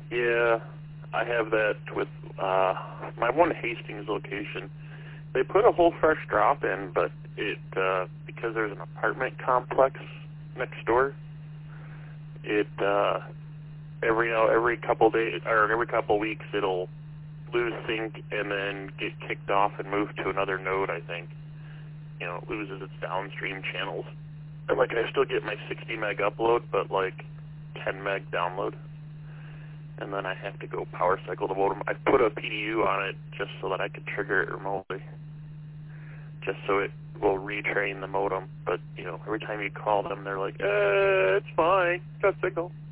Yeah, I have that with my one Hastings location. They put a whole fresh drop in, but it because there's an apartment complex next door, it every couple days or every couple weeks it'll lose sync and then get kicked off and move to another node. I think it loses its downstream channels. And like I still get my 60 meg upload, but like 10 meg download. And then I have to go power cycle the modem. I put a PDU on it just so that I could trigger it remotely, just so it will retrain the modem. But every time you call them, they're like, it's fine, got signal.